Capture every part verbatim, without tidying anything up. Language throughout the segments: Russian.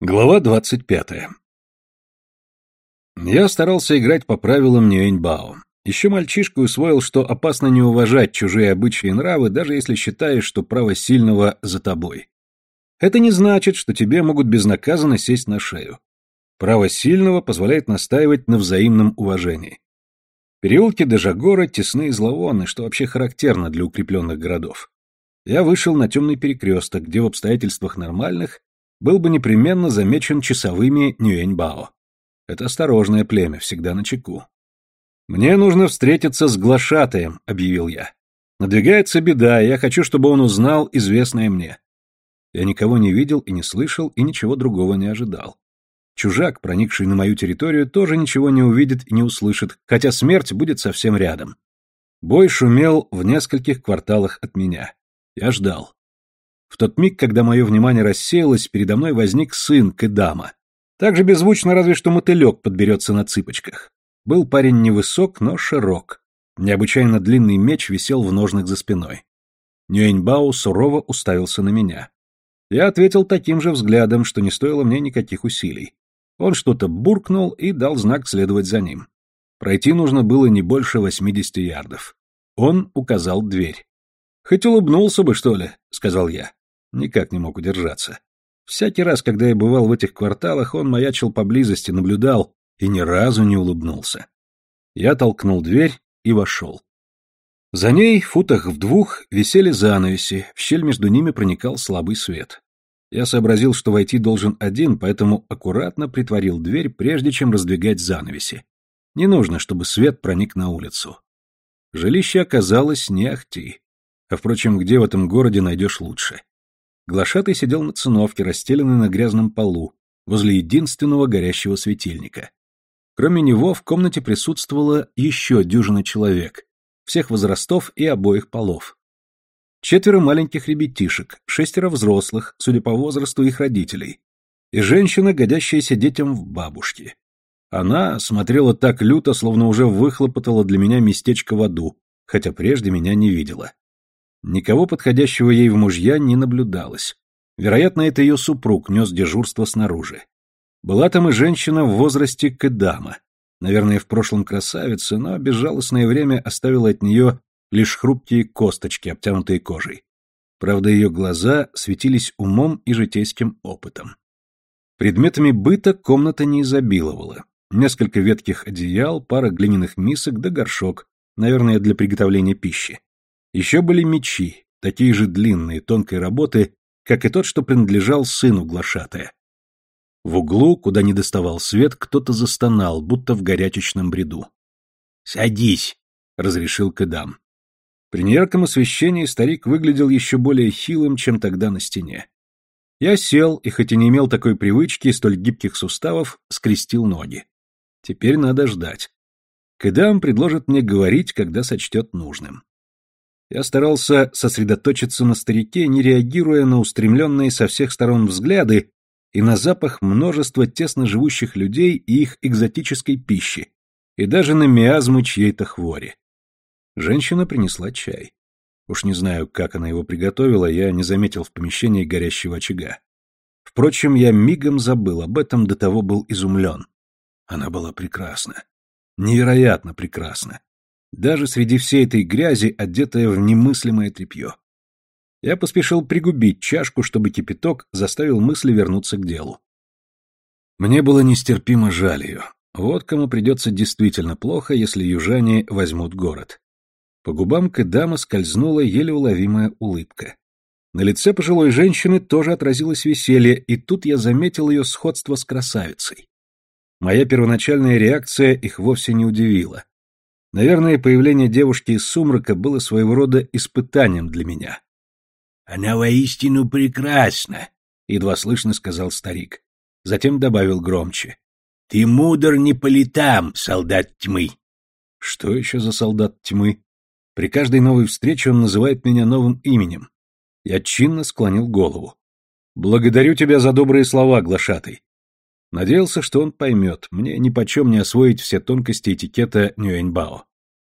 Глава двадцать пятая. Я старался играть по правилам Нюэньбао. Еще мальчишкой усвоил, что опасно не уважать чужие обычаи и нравы, даже если считаешь, что право сильного за тобой. Это не значит, что тебе могут безнаказанно сесть на шею. Право сильного позволяет настаивать на взаимном уважении. Переулки Дежагора тесны и зловонны, что вообще характерно для укрепленных городов. Я вышел на темный перекресток, где в обстоятельствах нормальных был бы непременно замечен часовыми Нюэньбао. Это осторожное племя, всегда начеку. «Мне нужно встретиться с глашатаем», — объявил я. «Надвигается беда, и я хочу, чтобы он узнал известное мне». Я никого не видел и не слышал, и ничего другого не ожидал. Чужак, проникший на мою территорию, тоже ничего не увидит и не услышит, хотя смерть будет совсем рядом. Бой шумел в нескольких кварталах от меня. Я ждал. В тот миг, когда мое внимание рассеялось, передо мной возник сын Кэдама. Так же беззвучно, разве что мотылек подберется на цыпочках. Был парень невысок, но широк. Необычайно длинный меч висел в ножнах за спиной. Нюэньбао сурово уставился на меня. Я ответил таким же взглядом, что не стоило мне никаких усилий. Он что-то буркнул и дал знак следовать за ним. Пройти нужно было не больше восьмидесяти ярдов. Он указал дверь. «Хоть улыбнулся бы, что ли?» — сказал я. Никак не мог удержаться. Всякий раз, когда я бывал в этих кварталах, он маячил поблизости, наблюдал и ни разу не улыбнулся. Я толкнул дверь и вошел. За ней, в футах в двух, висели занавеси, в щель между ними проникал слабый свет. Я сообразил, что войти должен один, поэтому аккуратно притворил дверь, прежде чем раздвигать занавеси. Не нужно, чтобы свет проник на улицу. Жилище оказалось не ахти. А, впрочем, где в этом городе найдешь лучше? Глашатай сидел на циновке, расстеленной на грязном полу, возле единственного горящего светильника. Кроме него в комнате присутствовало еще дюжина человек, всех возрастов и обоих полов. Четверо маленьких ребятишек, шестеро взрослых, судя по возрасту их родителей, и женщина, годящаяся детям в бабушки. Она смотрела так люто, словно уже выхлопотала для меня местечко в аду, хотя прежде меня не видела. Никого подходящего ей в мужья не наблюдалось. Вероятно, это ее супруг нес дежурство снаружи. Была там и женщина в возрасте Кэдама. Наверное, в прошлом красавица, но безжалостное время оставило от нее лишь хрупкие косточки, обтянутые кожей. Правда, ее глаза светились умом и житейским опытом. Предметами быта комната не изобиловала. Несколько ветхих одеял, пара глиняных мисок да горшок, наверное, для приготовления пищи. Еще были мечи, такие же длинные, тонкой работы, как и тот, что принадлежал сыну глашатая. В углу, куда не доставал свет, кто-то застонал, будто в горячечном бреду. «Садись», — разрешил Кэдам. При неярком освещении старик выглядел еще более хилым, чем тогда на стене. Я сел, и хоть и не имел такой привычки и столь гибких суставов, скрестил ноги. Теперь надо ждать. Кэдам предложит мне говорить, когда сочтет нужным. Я старался сосредоточиться на старике, не реагируя на устремленные со всех сторон взгляды и на запах множества тесно живущих людей и их экзотической пищи, и даже на миазмы чьей-то хвори. Женщина принесла чай. Уж не знаю, как она его приготовила, я не заметил в помещении горящего очага. Впрочем, я мигом забыл об этом, до того был изумлен. Она была прекрасна. Невероятно прекрасна. Даже среди всей этой грязи, одетая в немыслимое тряпье. Я поспешил пригубить чашку, чтобы кипяток заставил мысли вернуться к делу. Мне было нестерпимо жаль ее. Вот кому придется действительно плохо, если южане возьмут город. По губам Кэдама скользнула еле уловимая улыбка. На лице пожилой женщины тоже отразилось веселье, и тут я заметил ее сходство с красавицей. Моя первоначальная реакция их вовсе не удивила. Наверное, появление девушки из сумрака было своего рода испытанием для меня. «Она воистину прекрасна», — едва слышно сказал старик. Затем добавил громче. «Ты мудр не по летам, солдат тьмы». Что еще за солдат тьмы? При каждой новой встрече он называет меня новым именем. Я чинно склонил голову. «Благодарю тебя за добрые слова, глашатай». Надеялся, что он поймет, мне нипочем не освоить все тонкости этикета Нюэньбао.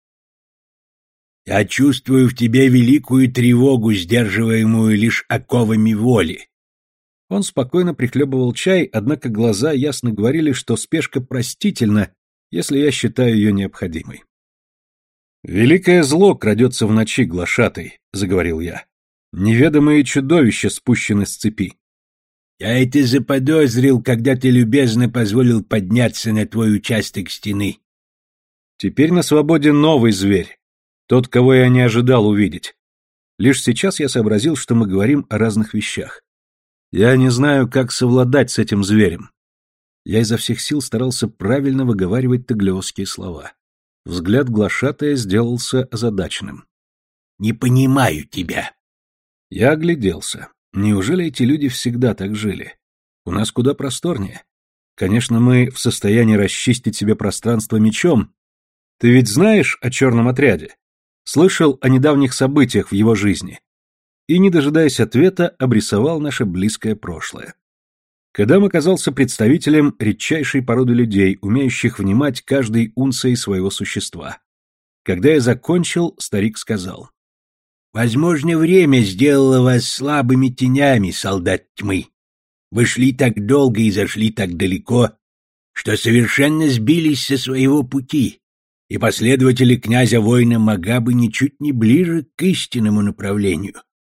«Я чувствую в тебе великую тревогу, сдерживаемую лишь оковами воли. Он спокойно прихлебывал чай, однако глаза ясно говорили, что спешка простительна, если я считаю ее необходимой. «Великое зло крадется в ночи, глашатай», — заговорил я. «Неведомые чудовища спущены с цепи». «Я это заподозрил, когда ты любезно позволил подняться на твой участок стены». Теперь на свободе новый зверь, тот, кого я не ожидал увидеть. Лишь сейчас я сообразил, что мы говорим о разных вещах. Я не знаю, как совладать с этим зверем. Я изо всех сил старался правильно выговаривать таглиосские слова. Взгляд глашатая сделался озадаченным. «Не понимаю тебя». Я огляделся. Неужели эти люди всегда так жили? У нас куда просторнее. Конечно, мы в состоянии расчистить себе пространство мечом. Ты ведь знаешь о черном отряде? Слышал о недавних событиях в его жизни?» И, не дожидаясь ответа, обрисовал наше близкое прошлое. Кэдам оказался представителем редчайшей породы людей, умеющих внимать каждой унцией своего существа. Когда я закончил, старик сказал: «Возможно, время сделало вас слабыми тенями, солдат тьмы. Вы шли так долго и зашли так далеко, что совершенно сбились со своего пути, и последователи князя-воина Магабы ничуть не ближе к истинному направлению».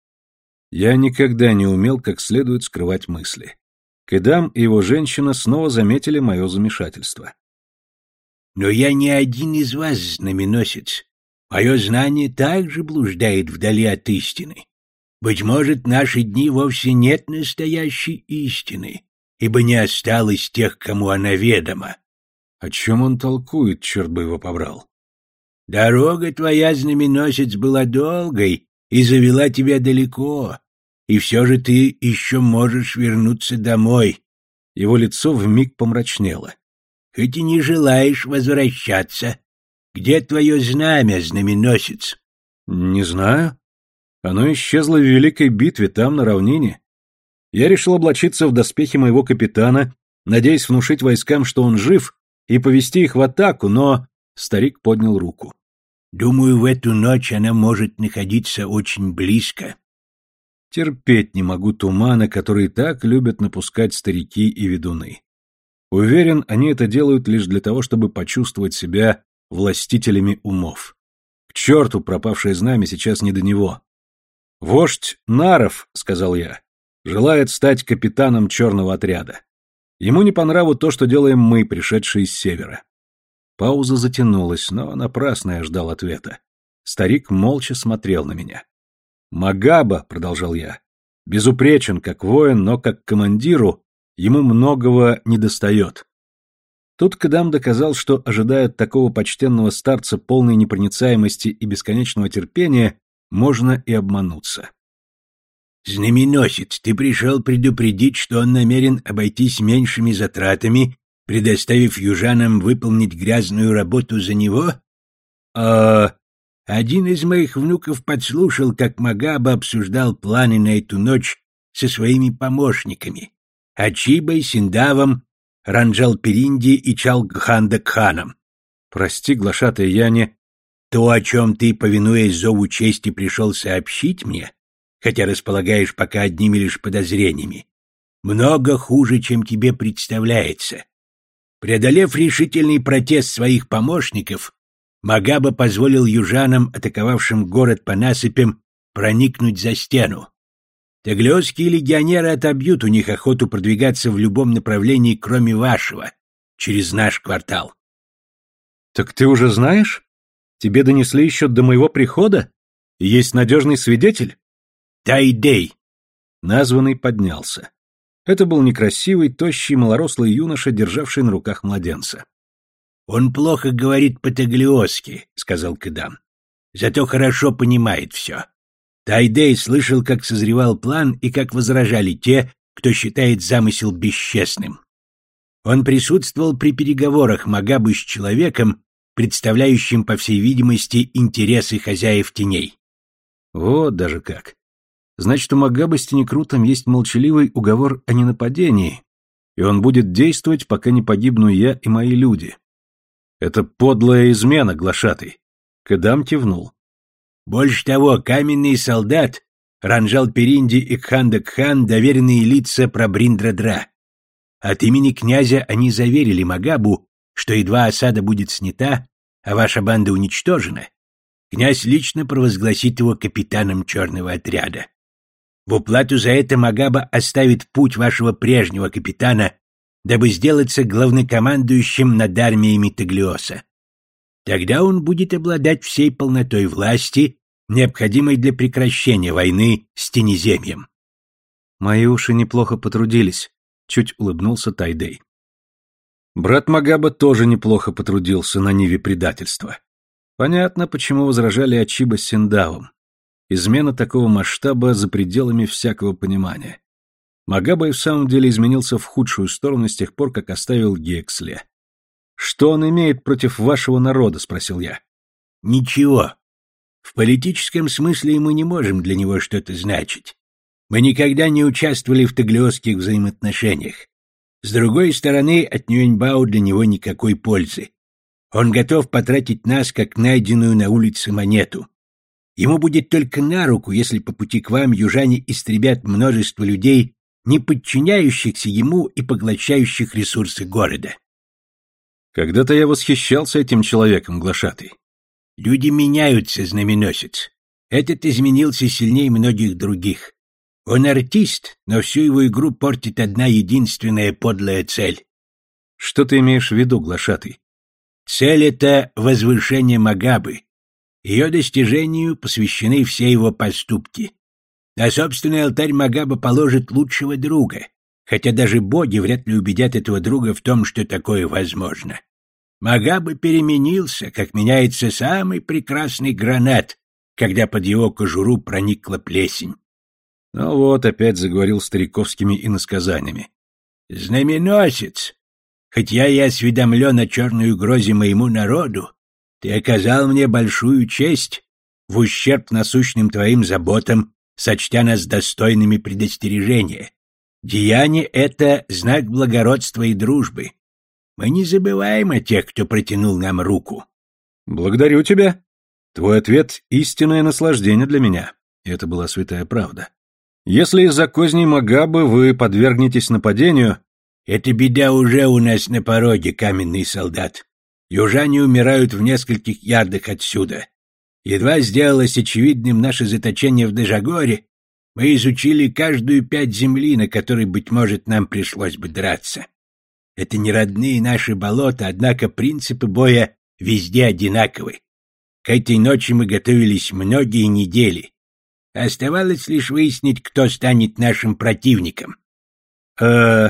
Я никогда не умел как следует скрывать мысли. Кэдам и его женщина снова заметили мое замешательство. «Но я не один из вас, знаменосец. Мое знание также блуждает вдали от истины. Быть может, в наши дни вовсе нет настоящей истины, ибо не осталось тех, кому она ведома». О чем он толкует, черт бы его побрал? «Дорога твоя, знаменосец, была долгой и завела тебя далеко, и все же ты еще можешь вернуться домой». Его лицо вмиг помрачнело. «Хоть и не желаешь возвращаться. Где твое знамя, знаменосец?» «Не знаю. Оно исчезло в великой битве там, на равнине. Я решил облачиться в доспехи моего капитана, надеясь внушить войскам, что он жив, и повести их в атаку, но...» Старик поднял руку. «Думаю, в эту ночь она может находиться очень близко». Терпеть не могу тумана, который так любят напускать старики и ведуны. Уверен, они это делают лишь для того, чтобы почувствовать себя властителями умов. К черту пропавшее знамя сейчас не до него. «Вождь Наров, — сказал я, — желает стать капитаном черного отряда. Ему не по нраву то, что делаем мы, пришедшие с севера». Пауза затянулась, но напрасно я ждал ответа. Старик молча смотрел на меня. «Магаба, — продолжал я, — безупречен как воин, но как командиру ему многого недостает». Тут Кэдам доказал, что, ожидая от такого почтенного старца полной непроницаемости и бесконечного терпения, можно и обмануться. «Знаменосец, ты пришел предупредить, что он намерен обойтись меньшими затратами, предоставив южанам выполнить грязную работу за него?» «А...» Один из моих внуков подслушал, как Магаба обсуждал планы на эту ночь со своими помощниками — Ачибой, Синдавом, Ранджал-Перинди и Чалгханда-Кханом. «Прости, глашатай, я не...» «То, о чем ты, повинуясь зову чести, пришел сообщить мне, хотя располагаешь пока одними лишь подозрениями, много хуже, чем тебе представляется. Преодолев решительный протест своих помощников, Магаба позволил южанам, атаковавшим город по насыпям, проникнуть за стену. Таглиосские легионеры отобьют у них охоту продвигаться в любом направлении, кроме вашего, через наш квартал». «Так ты уже знаешь? Тебе донесли еще до моего прихода? Есть надежный свидетель?» «Тайдей». Названный поднялся. Это был некрасивый, тощий, малорослый юноша, державший на руках младенца. «Он плохо говорит по-таглиосски», — сказал Кэдам. «Зато хорошо понимает все. Тайдей слышал, как созревал план и как возражали те, кто считает замысел бесчестным. Он присутствовал при переговорах Магабы с человеком, представляющим, по всей видимости, интересы хозяев теней». Вот даже как. Значит, у Магабы с Тенекрутом есть молчаливый уговор о ненападении, и он будет действовать, пока не погибну я и мои люди. Это подлая измена, глашатый. Кэдам кивнул. «Больше того, каменный солдат Ранжал Перинди и Кхандак-хан — доверенные лица Прабриндра-дра. От имени князя они заверили Магабу, что едва осада будет снята, а ваша банда уничтожена, князь лично провозгласит его капитаном черного отряда. В уплату за это Магаба оставит путь вашего прежнего капитана, дабы сделаться главнокомандующим над армиями Таглиоса. Тогда он будет обладать всей полнотой власти, необходимой для прекращения войны с Тенеземьем. Мои уши неплохо потрудились, чуть улыбнулся Тайдей. Брат Магаба тоже неплохо потрудился на ниве предательства. Понятно, почему возражали Ачиба с Синдавом. Измена такого масштаба за пределами всякого понимания. Магаба и в самом деле изменился в худшую сторону с тех пор, как оставил Гексле. «Что он имеет против вашего народа?» — спросил я. «Ничего. В политическом смысле мы не можем для него что-то значить. Мы никогда не участвовали в таглиосских взаимоотношениях. С другой стороны, от Нюэньбао для него никакой пользы. Он готов потратить нас, как найденную на улице монету. Ему будет только на руку, если по пути к вам южане истребят множество людей, не подчиняющихся ему и поглощающих ресурсы города». Когда-то я восхищался этим человеком, глашатый. Люди меняются, знаменосец. Этот изменился сильнее многих других. Он артист, но всю его игру портит одна единственная подлая цель. Что ты имеешь в виду, глашатый? Цель — это возвышение Магабы. Ее достижению посвящены все его поступки. На собственный алтарь Магаба положит лучшего друга, хотя даже боги вряд ли убедят этого друга в том, что такое возможно. Магаба переменился, как меняется самый прекрасный гранат, когда под его кожуру проникла плесень. Ну вот, опять заговорил стариковскими иносказаниями. «Знаменосец, хоть я и осведомлен о черной угрозе моему народу, ты оказал мне большую честь, в ущерб насущным твоим заботам, сочтя нас достойными предостережения. Деяние это — знак благородства и дружбы. Мы не забываем о тех, кто протянул нам руку». «Благодарю тебя. Твой ответ — истинное наслаждение для меня». И это была святая правда. «Если из-за козней Магабы вы подвергнетесь нападению...» «Эта беда уже у нас на пороге, каменный солдат. Южане умирают в нескольких ярдах отсюда. Едва сделалось очевидным наше заточение в Дежагоре, мы изучили каждую пять земли, на которой, быть может, нам пришлось бы драться. Это не родные наши болота, однако принципы боя везде одинаковы. К этой ночи мы готовились многие недели. Оставалось лишь выяснить, кто станет нашим противником. э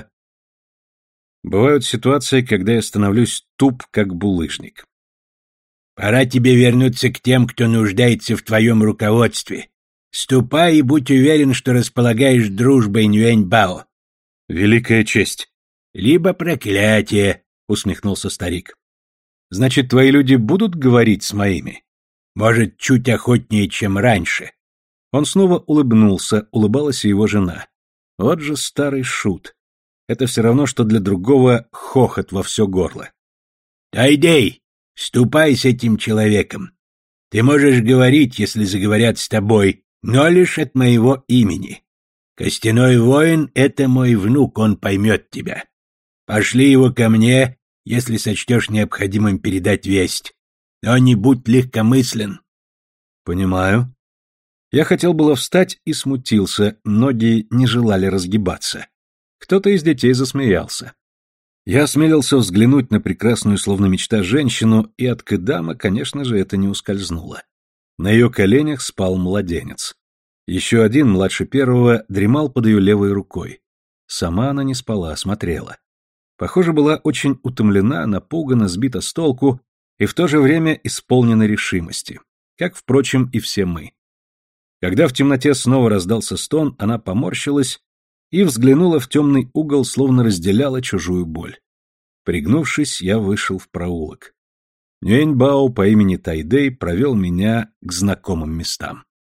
Бывают ситуации, когда я становлюсь туп, как булыжник. Пора тебе вернуться к тем, кто нуждается в твоем руководстве. Ступай и будь уверен, что располагаешь дружбой Нюэньбао. Великая честь. Либо проклятие, усмехнулся старик. Значит, твои люди будут говорить с моими? Может, чуть охотнее, чем раньше. Он снова улыбнулся, улыбалась и его жена. Вот же старый шут. Это все равно, что для другого хохот во все горло. Тайдей, ступай с этим человеком. Ты можешь говорить, если заговорят с тобой, но лишь от моего имени. Костяной воин — это мой внук, он поймет тебя. Пошли его ко мне, если сочтешь необходимым передать весть. Но не будь легкомыслен. Понимаю. Я хотел было встать и смутился, ноги не желали разгибаться. Кто-то из детей засмеялся. Я осмелился взглянуть на прекрасную, словно мечта, женщину, и от Кэдама, конечно же, это не ускользнуло. На ее коленях спал младенец. Еще один, младше первого, дремал под ее левой рукой. Сама она не спала, смотрела. Похоже, была очень утомлена, напугана, сбита с толку и в то же время исполнена решимости, как, впрочем, и все мы. Когда в темноте снова раздался стон, она поморщилась и взглянула в темный угол, словно разделяла чужую боль. Пригнувшись, я вышел в проулок. Нюэньбао по имени Тайдей провел меня к знакомым местам.